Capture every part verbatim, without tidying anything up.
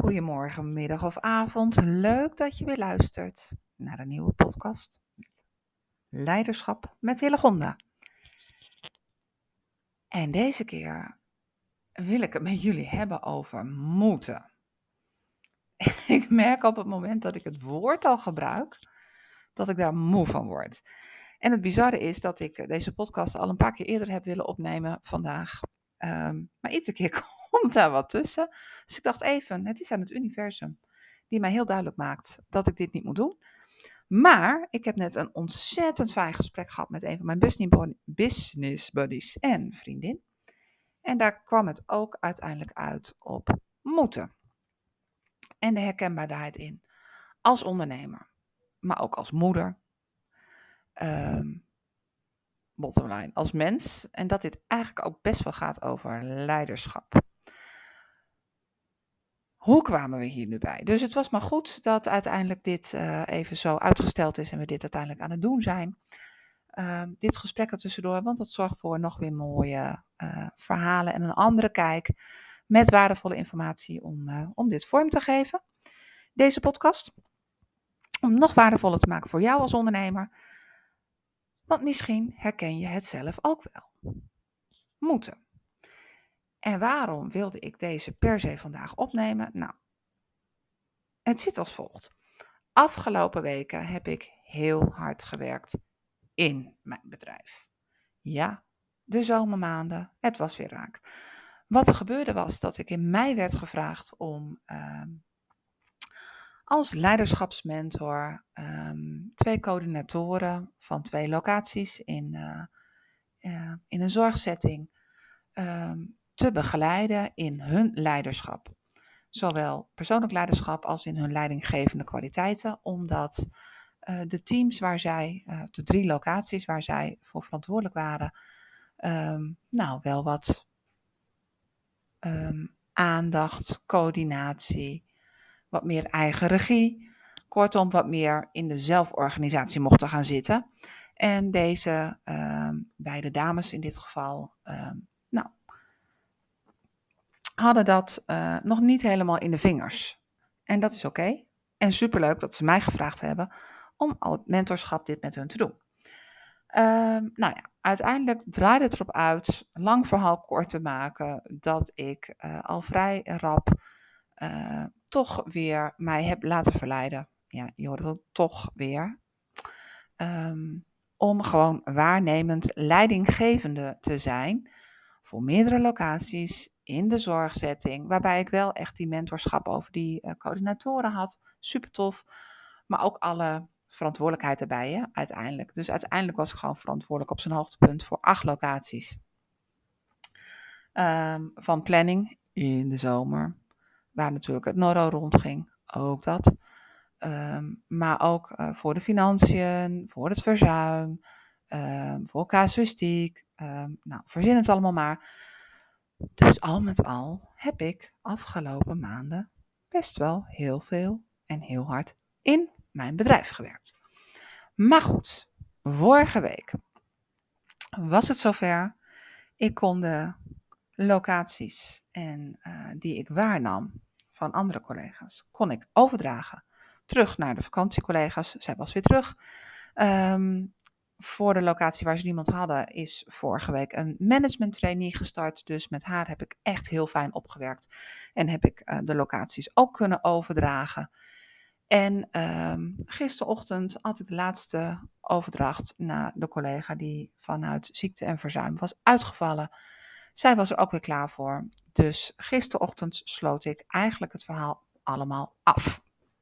Goedemorgen, middag of avond. Leuk dat je weer luistert naar een nieuwe podcast. Leiderschap met Hillegonda. En deze keer wil ik het met jullie hebben over moeten. Ik merk op het moment dat ik het woord al gebruik, dat ik daar moe van word. En het bizarre is dat ik deze podcast al een paar keer eerder heb willen opnemen vandaag. Um, maar iedere keer komt daar wat tussen. Dus ik dacht even, het is aan het universum die mij heel duidelijk maakt dat ik dit niet moet doen. Maar ik heb net een ontzettend fijn gesprek gehad met een van mijn business buddies en vriendin. En daar kwam het ook uiteindelijk uit op moeten. En de herkenbaarheid in. Als ondernemer, maar ook als moeder. Um, bottom line, als mens. En dat dit eigenlijk ook best wel gaat over leiderschap. Hoe kwamen we hier nu bij? Dus het was maar goed dat uiteindelijk dit uh, even zo uitgesteld is en we dit uiteindelijk aan het doen zijn. Uh, dit gesprek er tussendoor, want dat zorgt voor nog weer mooie uh, verhalen en een andere kijk met waardevolle informatie om, uh, om dit vorm te geven. Deze podcast, om nog waardevoller te maken voor jou als ondernemer. Want misschien herken je het zelf ook wel. Moeten. En waarom wilde ik deze per se vandaag opnemen? Nou, het zit als volgt. Afgelopen weken heb ik heel hard gewerkt in mijn bedrijf. Ja, de zomermaanden, het was weer raak. Wat er gebeurde was dat ik in mei werd gevraagd om uh, als leiderschapsmentor um, twee coördinatoren van twee locaties in, uh, uh, in een zorgsetting um, te begeleiden in hun leiderschap. Zowel persoonlijk leiderschap als in hun leidinggevende kwaliteiten, omdat uh, de teams waar zij, uh, de drie locaties waar zij voor verantwoordelijk waren, um, nou wel wat um, aandacht, coördinatie, wat meer eigen regie, kortom wat meer in de zelforganisatie mochten gaan zitten. En deze um, beide dames in dit geval, um, nou, hadden dat uh, nog niet helemaal in de vingers. En dat is oké. Okay. En superleuk dat ze mij gevraagd hebben om al het mentorschap dit met hun te doen. Uh, nou ja, uiteindelijk draaide het erop uit, lang verhaal kort te maken, dat ik uh, al vrij rap uh, toch weer mij heb laten verleiden. Ja, je hoort het toch weer. Um, om gewoon waarnemend leidinggevende te zijn voor meerdere locaties in de zorgsetting, waarbij ik wel echt die mentorschap over die uh, coördinatoren had. Super tof. Maar ook alle verantwoordelijkheid erbij, hè, uiteindelijk. Dus uiteindelijk was ik gewoon verantwoordelijk op zijn hoogtepunt voor acht locaties. Um, van planning in de zomer, waar natuurlijk het Noro rondging, ook dat. Um, maar ook uh, voor de financiën, voor het verzuim, um, voor casuïstiek. Um, nou, verzin het allemaal maar. Dus al met al heb ik afgelopen maanden best wel heel veel en heel hard in mijn bedrijf gewerkt. Maar goed, vorige week was het zover. Ik kon de locaties en, uh, die ik waarnam van andere collega's, kon ik overdragen terug naar de vakantiecollega's. Zij was weer terug. Um, Voor de locatie waar ze niemand hadden is vorige week een management trainee gestart. Dus met haar heb ik echt heel fijn opgewerkt. En heb ik uh, de locaties ook kunnen overdragen. En um, gisterochtend had ik de laatste overdracht naar de collega die vanuit ziekte en verzuim was uitgevallen. Zij was er ook weer klaar voor. Dus gisterochtend sloot ik eigenlijk het verhaal allemaal af.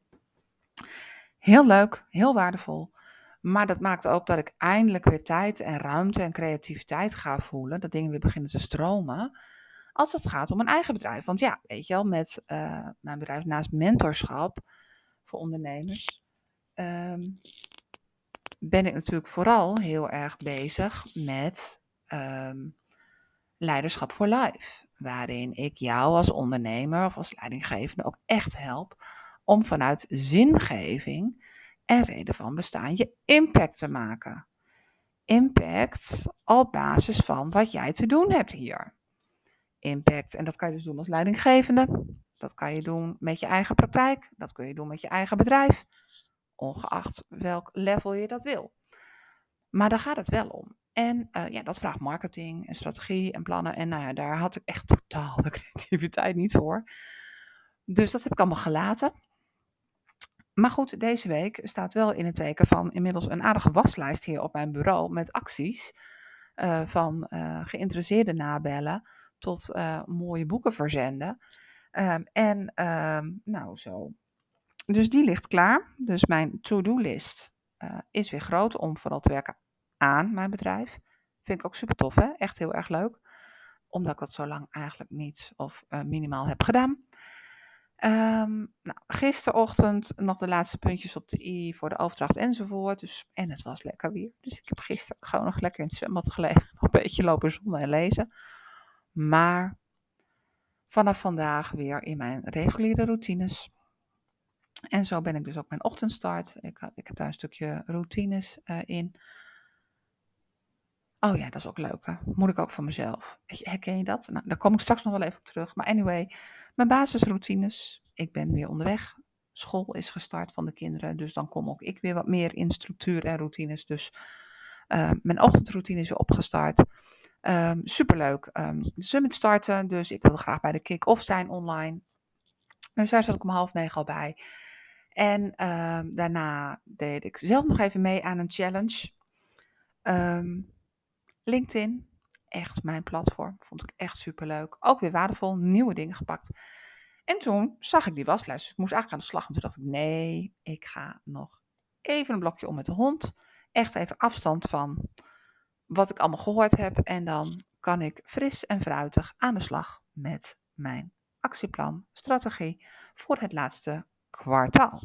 Heel leuk, heel waardevol. Maar dat maakt ook dat ik eindelijk weer tijd en ruimte en creativiteit ga voelen. Dat dingen weer beginnen te stromen. Als het gaat om mijn eigen bedrijf. Want ja, weet je wel, met uh, mijn bedrijf naast mentorschap voor ondernemers. Um, ben ik natuurlijk vooral heel erg bezig met um, leiderschap voor life. Waarin ik jou als ondernemer of als leidinggevende ook echt help om vanuit zingeving en reden van bestaan je impact te maken. Impact op basis van wat jij te doen hebt hier. Impact, en dat kan je dus doen als leidinggevende. Dat kan je doen met je eigen praktijk. Dat kun je doen met je eigen bedrijf. Ongeacht welk level je dat wil. Maar daar gaat het wel om. En uh, ja, dat vraagt marketing en strategie en plannen. En nou ja, daar had ik echt totaal de creativiteit niet voor. Dus dat heb ik allemaal gelaten. Maar goed, deze week staat wel in het teken van inmiddels een aardige waslijst hier op mijn bureau met acties. Uh, van uh, geïnteresseerden nabellen tot uh, mooie boeken verzenden. Um, en um, nou zo. Dus die ligt klaar. Dus mijn to-do-list uh, is weer groot om vooral te werken aan mijn bedrijf. Vind ik ook super tof, hè? Echt heel erg leuk. Omdat ik dat zo lang eigenlijk niet of uh, minimaal heb gedaan. Um, nou, gisterochtend nog de laatste puntjes op de i voor de overdracht enzovoort. Dus, en het was lekker weer. Dus ik heb gisteren gewoon nog lekker in het zwembad gelegen. Nog een beetje lopen zonnen en lezen. Maar vanaf vandaag weer in mijn reguliere routines. En zo ben ik dus ook mijn ochtendstart. Ik, had, ik heb daar een stukje routines uh, in. Oh ja, dat is ook leuk. Hè? Moet ik ook van mezelf. Herken je dat? Nou, daar kom ik straks nog wel even op terug. Maar anyway, mijn basisroutines. Ik ben weer onderweg. School is gestart van de kinderen. Dus dan kom ook ik weer wat meer in structuur en routines. Dus uh, mijn ochtendroutine is weer opgestart. Um, superleuk. Um, de summit starten. Dus ik wilde graag bij de kick-off zijn online. Dus daar zat ik om half negen al bij. En um, daarna deed ik zelf nog even mee aan een challenge. Um, LinkedIn, echt mijn platform. Vond ik echt superleuk. Ook weer waardevol, nieuwe dingen gepakt. En toen zag ik die waslijst. Dus ik moest eigenlijk aan de slag. En toen dacht ik, nee, ik ga nog even een blokje om met de hond. Echt even afstand van wat ik allemaal gehoord heb. En dan kan ik fris en fruitig aan de slag met mijn actieplan, strategie voor het laatste kwartaal.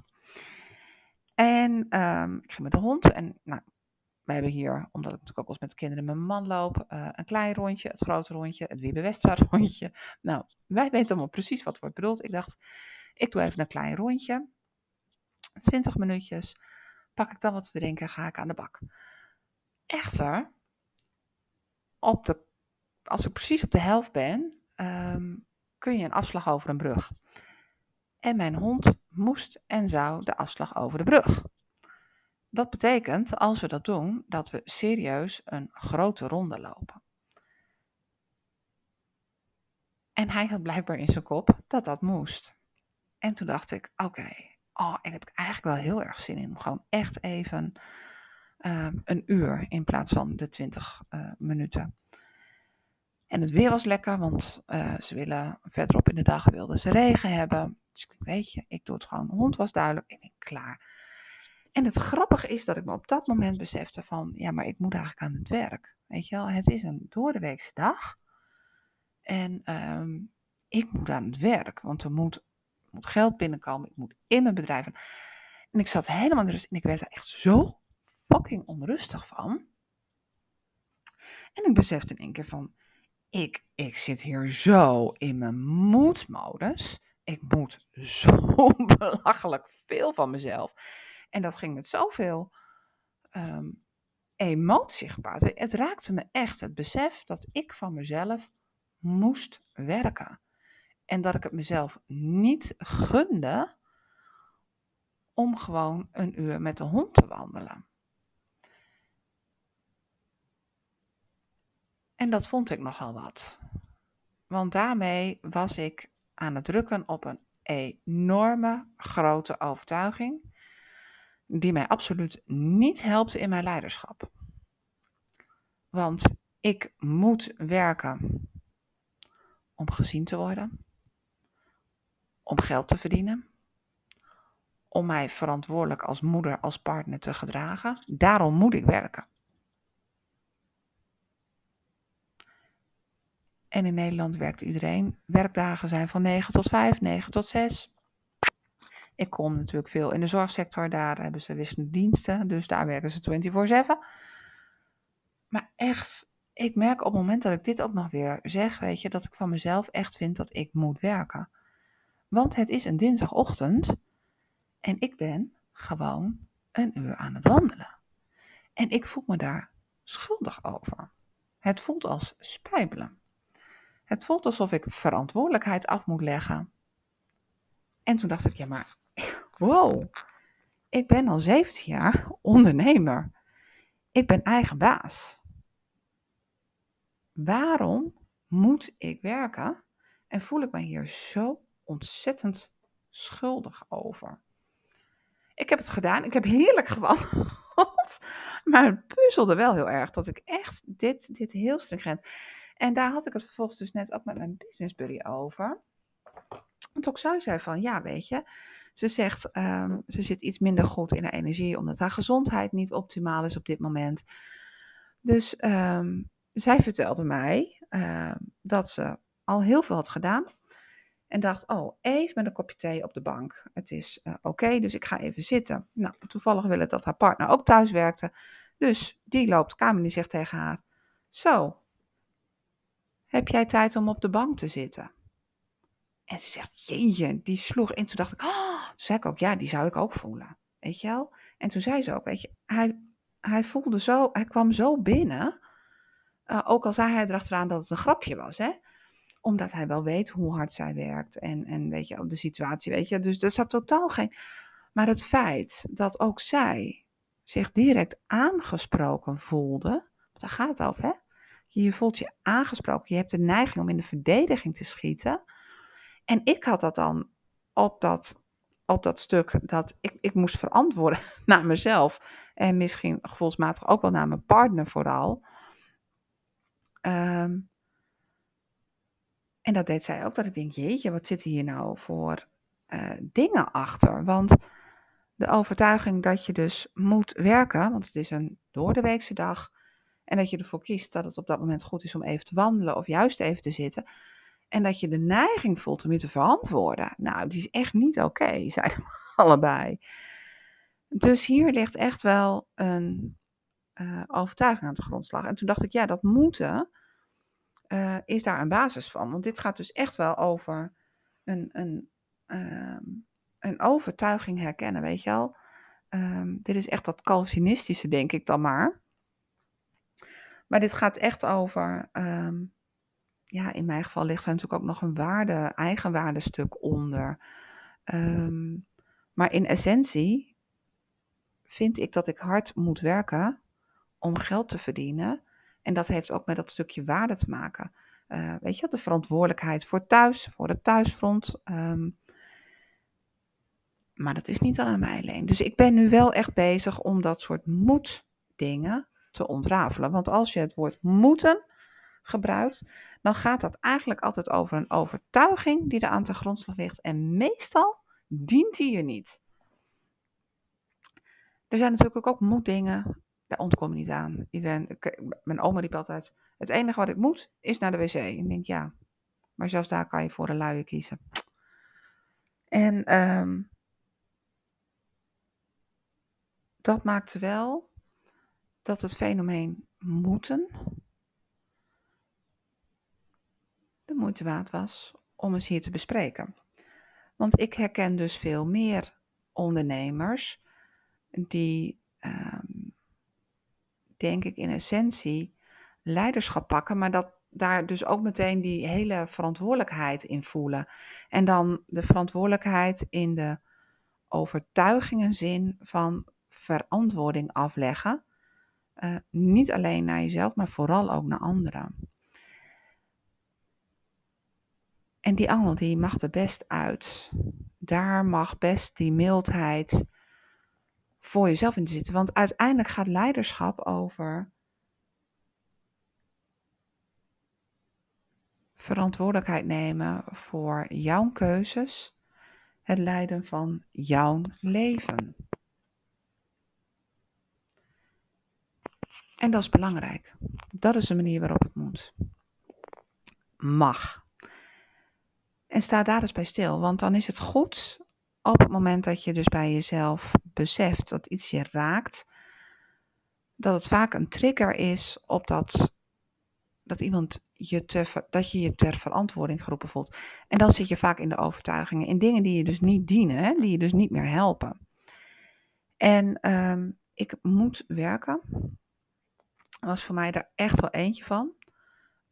En um, ik ging met de hond en nou, we hebben hier, omdat ik natuurlijk ook wel eens met de kinderen met mijn man loop, uh, een klein rondje, het grote rondje, het Wiebe Westra rondje. Nou, wij weten allemaal precies wat wordt bedoeld. Ik dacht, ik doe even een klein rondje, twintig minuutjes, pak ik dan wat te drinken, ga ik aan de bak. Echter, op de, als ik precies op de helft ben, um, kun je een afslag over een brug. En mijn hond moest en zou de afslag over de brug. Dat betekent, als we dat doen, dat we serieus een grote ronde lopen. En hij had blijkbaar in zijn kop dat dat moest. En toen dacht ik, oké, okay, oh, en heb ik eigenlijk wel heel erg zin in om gewoon echt even um, een uur in plaats van de twintig uh, minuten. En het weer was lekker, want uh, ze willen verderop in de dag wilden ze regen hebben. Dus ik weet je, ik doe het gewoon. De hond was duidelijk en ik klaar. En het grappige is dat ik me op dat moment besefte van, ja, maar ik moet eigenlijk aan het werk. Weet je wel, het is een doordeweekse dag. En um, ik moet aan het werk, want er moet, moet geld binnenkomen. Ik moet in mijn bedrijf. En ik zat helemaal in de rust en ik werd er echt zo fucking onrustig van. En ik besefte in één keer van, ik, ik zit hier zo in mijn moedmodus. Ik moet zo belachelijk veel van mezelf. En dat ging met zoveel um, emotie gepaard. Het raakte me echt, het besef dat ik van mezelf moest werken. En dat ik het mezelf niet gunde om gewoon een uur met de hond te wandelen. En dat vond ik nogal wat. Want daarmee was ik aan het drukken op een enorme grote overtuiging die mij absoluut niet helpt in mijn leiderschap. Want ik moet werken om gezien te worden, om geld te verdienen, om mij verantwoordelijk als moeder, als partner te gedragen. Daarom moet ik werken. En in Nederland werkt iedereen. Werkdagen zijn van negen tot vijf, negen tot zes. Ik kom natuurlijk veel in de zorgsector, daar hebben ze wisselende diensten, dus daar werken ze vierentwintig zeven. Maar echt, ik merk op het moment dat ik dit ook nog weer zeg, weet je, dat ik van mezelf echt vind dat ik moet werken. Want het is een dinsdagochtend en ik ben gewoon een uur aan het wandelen. En ik voel me daar schuldig over. Het voelt als spijbelen. Het voelt alsof ik verantwoordelijkheid af moet leggen En toen dacht ik, ja maar, wow, ik ben al zeventien jaar ondernemer. Ik ben eigen baas. Waarom moet ik werken? En voel ik me hier zo ontzettend schuldig over. Ik heb het gedaan. Ik heb heerlijk gewandeld. Maar het puzzelde wel heel erg dat ik echt dit, dit heel stringent. En daar had ik het vervolgens dus net ook met mijn business buddy over. Want ook zij zei van, ja weet je, ze zegt, um, ze zit iets minder goed in haar energie, omdat haar gezondheid niet optimaal is op dit moment. Dus um, zij vertelde mij uh, dat ze al heel veel had gedaan. En dacht, oh, even met een kopje thee op de bank. Het is uh, oké, okay, dus ik ga even zitten. Nou, toevallig wil het dat haar partner ook thuis werkte. Dus die loopt de kamer en die zegt tegen haar, zo, heb jij tijd om op de bank te zitten? En ze zegt, jeetje, die sloeg in. Toen dacht ik, oh, toen zei ik ook, ja, die zou ik ook voelen. Weet je wel? En toen zei ze ook, weet je, hij, hij voelde zo, hij kwam zo binnen. Uh, ook al zei hij erachteraan dat het een grapje was, hè. Omdat hij wel weet hoe hard zij werkt. En, en weet je, de situatie, weet je. Dus er zat totaal geen... Maar het feit dat ook zij zich direct aangesproken voelde. Want daar gaat het over, hè. Je voelt je aangesproken. Je hebt de neiging om in de verdediging te schieten. En ik had dat dan op dat, op dat stuk dat ik, ik moest verantwoorden naar mezelf. En misschien gevoelsmatig ook wel naar mijn partner vooral. Um, en dat deed zij ook, dat ik denk, jeetje, wat zitten hier nou voor uh, dingen achter? Want de overtuiging dat je dus moet werken, want het is een doordeweekse dag. En dat je ervoor kiest dat het op dat moment goed is om even te wandelen of juist even te zitten. En dat je de neiging voelt om je te verantwoorden. Nou, die is echt niet oké, okay, zeiden we allebei. Dus hier ligt echt wel een uh, overtuiging aan de grondslag. En toen dacht ik, ja, dat moeten uh, is daar een basis van. Want dit gaat dus echt wel over een, een, um, een overtuiging herkennen, weet je wel. Um, dit is echt dat Calvinistische, denk ik dan maar. Maar dit gaat echt over... Um, ja, in mijn geval ligt er natuurlijk ook nog een waarde, eigenwaardestuk onder. Um, maar in essentie vind ik dat ik hard moet werken om geld te verdienen. En dat heeft ook met dat stukje waarde te maken. Uh, weet je, de verantwoordelijkheid voor thuis, voor het thuisfront. Um, maar dat is niet aan mij alleen. Dus ik ben nu wel echt bezig om dat soort moet-dingen te ontrafelen. Want als je het woord moeten gebruikt, dan gaat dat eigenlijk altijd over een overtuiging die er aan de grondslag ligt. En meestal dient die je niet. Er zijn natuurlijk ook moet-dingen, daar ontkom je niet aan. Iedereen, mijn oma riep altijd, het enige wat ik moet is naar de wc. En ik denk, ja, maar zelfs daar kan je voor een luie kiezen. En um, dat maakt wel dat het fenomeen moeten de moeite waard was om eens hier te bespreken. Want ik herken dus veel meer ondernemers die, um, denk ik, in essentie leiderschap pakken, maar dat daar dus ook meteen die hele verantwoordelijkheid in voelen. En dan de verantwoordelijkheid in de overtuigingenzin van verantwoording afleggen. Uh, niet alleen naar jezelf, maar vooral ook naar anderen. En die angel die mag er best uit. Daar mag best die mildheid voor jezelf in zitten. Want uiteindelijk gaat leiderschap over verantwoordelijkheid nemen voor jouw keuzes. Het leiden van jouw leven. En dat is belangrijk. Dat is de manier waarop het moet. Mag. En sta daar dus bij stil. Want dan is het goed op het moment dat je dus bij jezelf beseft dat iets je raakt. Dat het vaak een trigger is op dat, dat, iemand je ter, dat je je ter verantwoording geroepen voelt. En dan zit je vaak in de overtuigingen. In dingen die je dus niet dienen. Hè, die je dus niet meer helpen. En um, ik moet werken. Was voor mij daar echt wel eentje van.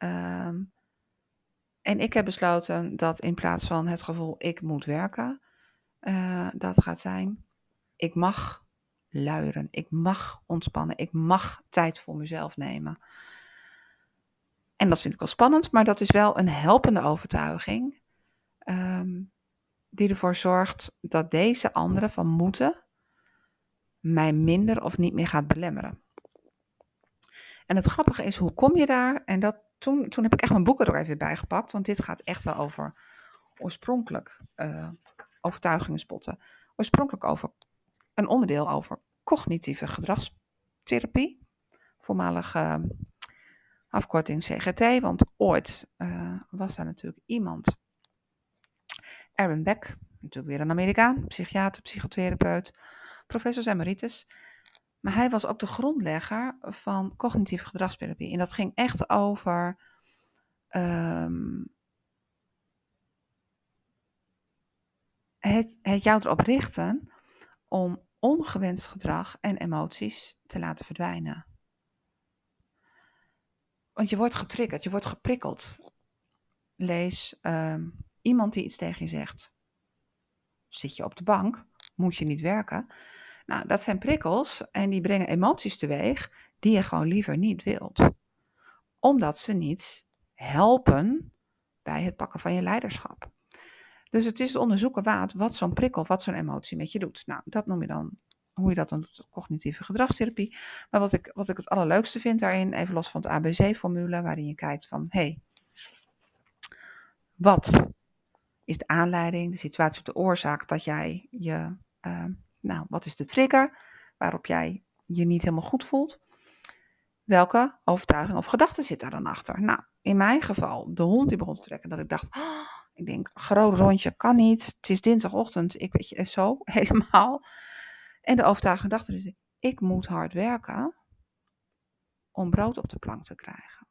Um, en ik heb besloten dat in plaats van het gevoel ik moet werken, Uh, dat gaat zijn, ik mag luieren, ik mag ontspannen, ik mag tijd voor mezelf nemen. En dat vind ik wel spannend, maar dat is wel een helpende overtuiging. Um, die ervoor zorgt dat deze andere van moeten mij minder of niet meer gaat belemmeren. En het grappige is, hoe kom je daar? En dat, toen, toen heb ik echt mijn boeken er even bij gepakt, want dit gaat echt wel over oorspronkelijk uh, overtuigingen spotten. Oorspronkelijk over een onderdeel over cognitieve gedragstherapie, voormalig uh, afkorting C G T, want ooit uh, was daar natuurlijk iemand, Aaron Beck, natuurlijk weer een Amerikaan, psychiater, psychotherapeut, professor emeritus. Maar hij was ook de grondlegger van cognitieve gedragstherapie. En dat ging echt over um, het, het jou erop richten om ongewenst gedrag en emoties te laten verdwijnen. Want je wordt getriggerd, je wordt geprikkeld. Lees um, iemand die iets tegen je zegt. Zit je op de bank, moet je niet werken. Nou, dat zijn prikkels en die brengen emoties teweeg die je gewoon liever niet wilt. Omdat ze niet helpen bij het pakken van je leiderschap. Dus het is het onderzoeken waard wat zo'n prikkel, wat zo'n emotie met je doet. Nou, dat noem je dan, hoe je dat dan doet, cognitieve gedragstherapie. Maar wat ik, wat ik het allerleukste vind daarin, even los van het A B C-formule, waarin je kijkt van, hé, hey, wat is de aanleiding, de situatie of de oorzaak dat jij je, uh, nou, wat is de trigger waarop jij je niet helemaal goed voelt? Welke overtuiging of gedachte zit daar dan achter? Nou, in mijn geval, de hond die begon te trekken, dat ik dacht, oh, ik denk, groot rondje kan niet, het is dinsdagochtend, ik weet je, zo, helemaal. En de overtuiging dacht dus, ik moet hard werken om brood op de plank te krijgen.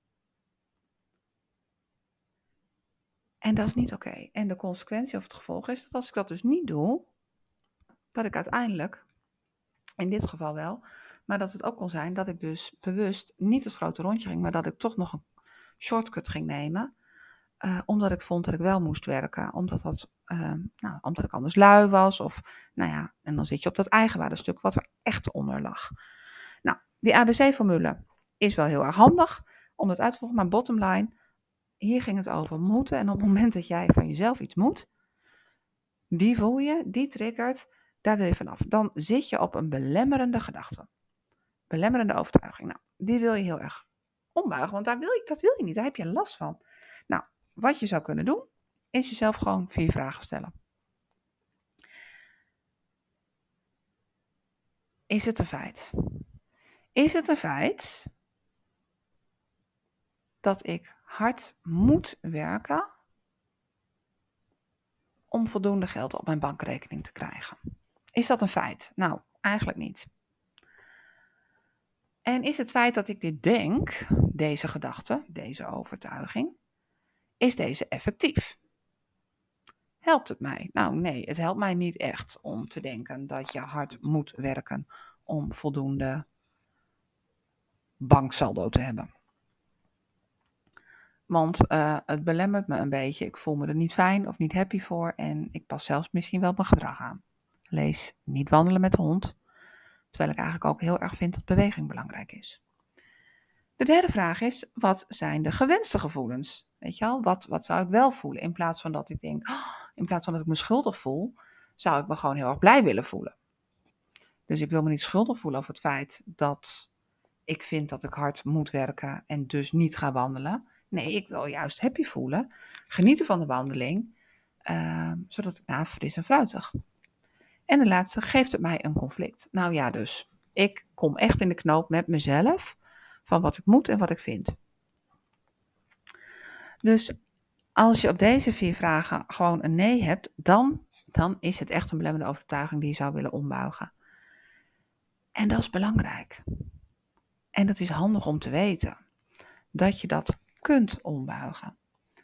En dat is niet oké. Okay. En de consequentie of het gevolg is dat als ik dat dus niet doe, dat ik uiteindelijk, in dit geval wel, maar dat het ook kon zijn dat ik dus bewust niet het grote rondje ging, maar dat ik toch nog een shortcut ging nemen. Uh, omdat ik vond dat ik wel moest werken. Omdat, dat, uh, nou, omdat ik anders lui was. Of, nou ja, en dan zit je op dat eigenwaardestuk wat er echt onder lag. Nou, die A B C-formule is wel heel erg handig om dat uit te voeren. Maar bottom line, hier ging het over moeten. En op het moment dat jij van jezelf iets moet, die voel je, die triggert, daar wil je vanaf. Dan zit je op een belemmerende gedachte. Belemmerende overtuiging. Nou, die wil je heel erg ombuigen, want daar wil je, dat wil je niet. Daar heb je last van. Nou, wat je zou kunnen doen, is jezelf gewoon vier vragen stellen. Is het een feit? Is het een feit dat ik hard moet werken om voldoende geld op mijn bankrekening te krijgen? Is dat een feit? Nou, eigenlijk niet. En is het feit dat ik dit denk, deze gedachte, deze overtuiging, is deze effectief? Helpt het mij? Nou nee, het helpt mij niet echt om te denken dat je hard moet werken om voldoende banksaldo te hebben. Want uh, het belemmert me een beetje. Ik voel me er niet fijn of niet happy voor en ik pas zelfs misschien wel mijn gedrag aan. Lees niet wandelen met de hond, terwijl ik eigenlijk ook heel erg vind dat beweging belangrijk is. De derde vraag is, wat zijn de gewenste gevoelens? Weet je wel, wat, wat zou ik wel voelen? In plaats van dat ik denk, oh, in plaats van dat ik me schuldig voel, zou ik me gewoon heel erg blij willen voelen. Dus ik wil me niet schuldig voelen over het feit dat ik vind dat ik hard moet werken en dus niet ga wandelen. Nee, ik wil juist happy voelen, genieten van de wandeling, uh, zodat ik nou fris en fruitig. En de laatste, geeft het mij een conflict? Nou ja, dus ik kom echt in de knoop met mezelf van wat ik moet en wat ik vind. Dus als je op deze vier vragen gewoon een nee hebt, dan, dan is het echt een belemmerende overtuiging die je zou willen ombuigen. En dat is belangrijk. En dat is handig om te weten, dat je dat kunt ombuigen.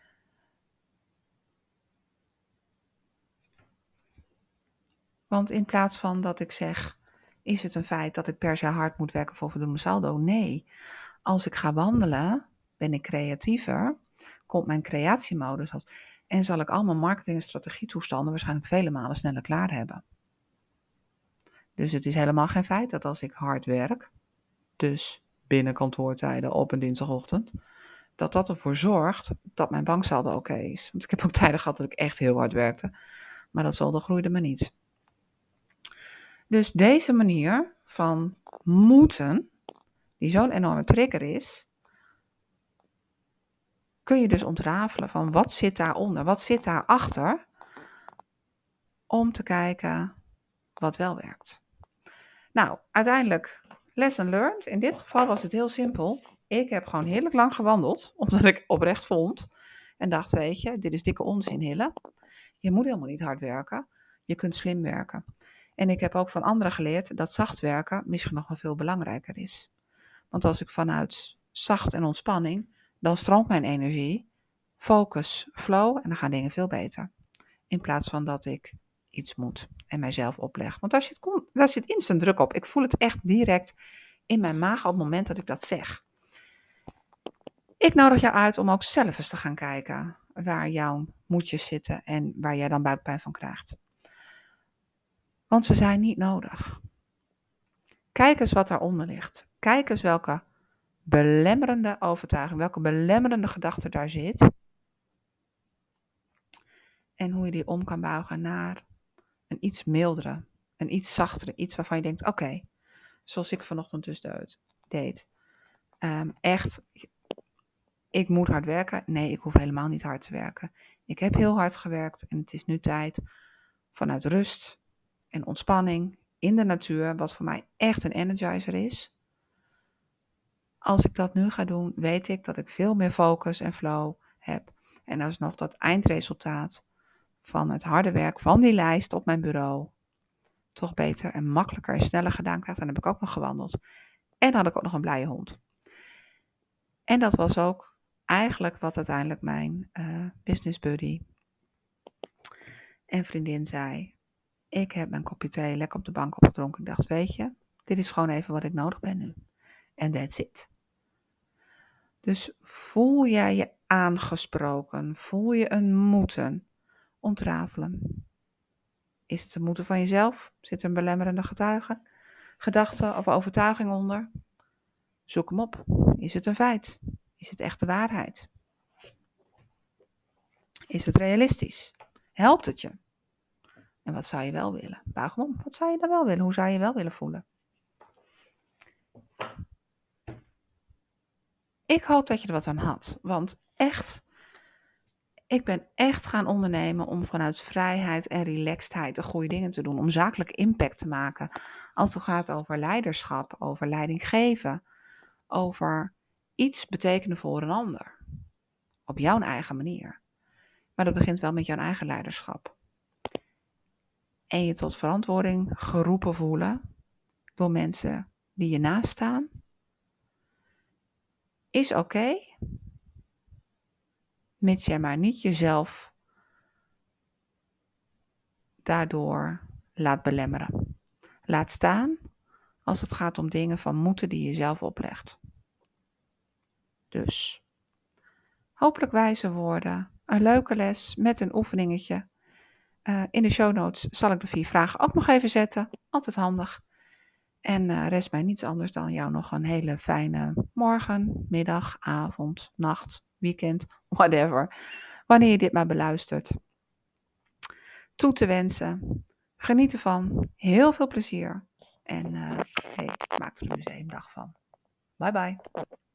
Want in plaats van dat ik zeg, is het een feit dat ik per se hard moet werken voor voldoende saldo? Nee, als ik ga wandelen, ben ik creatiever, komt mijn creatiemodus als, En zal ik al mijn marketing- en strategietoestanden waarschijnlijk vele malen sneller klaar hebben. Dus het is helemaal geen feit dat als ik hard werk, dus binnen kantoortijden op een dinsdagochtend, dat dat ervoor zorgt dat mijn banksaldo oké is. Want ik heb ook tijden gehad dat ik echt heel hard werkte, maar dat saldo groeide me niet. Dus deze manier van moeten, die zo'n enorme trigger is, kun je dus ontrafelen van wat zit daaronder, wat zit daarachter, om te kijken wat wel werkt. Nou, uiteindelijk, lesson learned. In dit geval was het heel simpel. Ik heb gewoon heerlijk lang gewandeld, omdat ik oprecht vond en dacht, weet je, dit is dikke onzin, Hille. Je moet helemaal niet hard werken, je kunt slim werken. En ik heb ook van anderen geleerd dat zacht werken misschien nog wel veel belangrijker is. Want als ik vanuit zacht en ontspanning, dan stroomt mijn energie, focus, flow en dan gaan dingen veel beter. In plaats van dat ik iets moet en mijzelf opleg. Want daar zit, daar zit instant druk op. Ik voel het echt direct in mijn maag op het moment dat ik dat zeg. Ik nodig jou uit om ook zelf eens te gaan kijken waar jouw moedjes zitten en waar jij dan buikpijn van krijgt. Want ze zijn niet nodig. Kijk eens wat daaronder ligt. Kijk eens welke belemmerende overtuiging, welke belemmerende gedachte daar zit. En hoe je die om kan buigen naar een iets mildere, een iets zachtere, iets waarvan je denkt, oké, okay, zoals ik vanochtend dus deed. Um, echt, ik moet hard werken. Nee, ik hoef helemaal niet hard te werken. Ik heb heel hard gewerkt en het is nu tijd vanuit rust en ontspanning in de natuur, wat voor mij echt een energizer is. Als ik dat nu ga doen, weet ik dat ik veel meer focus en flow heb. En alsnog dat eindresultaat van het harde werk van die lijst op mijn bureau toch beter en makkelijker en sneller gedaan krijg. Dan heb ik ook nog gewandeld. En dan had ik ook nog een blije hond. En dat was ook eigenlijk wat uiteindelijk mijn uh, business buddy en vriendin zei. Ik heb mijn kopje thee lekker op de bank opgedronken. Ik dacht, weet je, dit is gewoon even wat ik nodig ben nu. En that's it. Dus voel jij je aangesproken? Voel je een moeten? Ontrafelen. Is het een moeten van jezelf? Zit er een belemmerende getuige, gedachte of overtuiging onder? Zoek hem op. Is het een feit? Is het echt de waarheid? Is het realistisch? Helpt het je? En wat zou je wel willen? Buig hem om. Wat zou je dan wel willen? Hoe zou je wel willen voelen? Ik hoop dat je er wat aan had. Want echt, ik ben echt gaan ondernemen om vanuit vrijheid en relaxedheid de goede dingen te doen. Om zakelijk impact te maken. Als het gaat over leiderschap, over leiding geven. Over iets betekenen voor een ander. Op jouw eigen manier. Maar dat begint wel met jouw eigen leiderschap. En je tot verantwoording geroepen voelen door mensen die je naast staan. Is oké. Okay, mits jij maar niet jezelf daardoor laat belemmeren. Laat staan als het gaat om dingen van moeten die je zelf oplegt. Dus, hopelijk wijze woorden, een leuke les met een oefeningetje. Uh, in de show notes zal ik de vier vragen ook nog even zetten. Altijd handig. En uh, rest mij niets anders dan jou nog een hele fijne morgen, middag, avond, nacht, weekend, whatever. Wanneer je dit maar beluistert. Toe te wensen. Geniet ervan. Heel veel plezier. En uh, hey, maak er een museumdag van. Bye bye.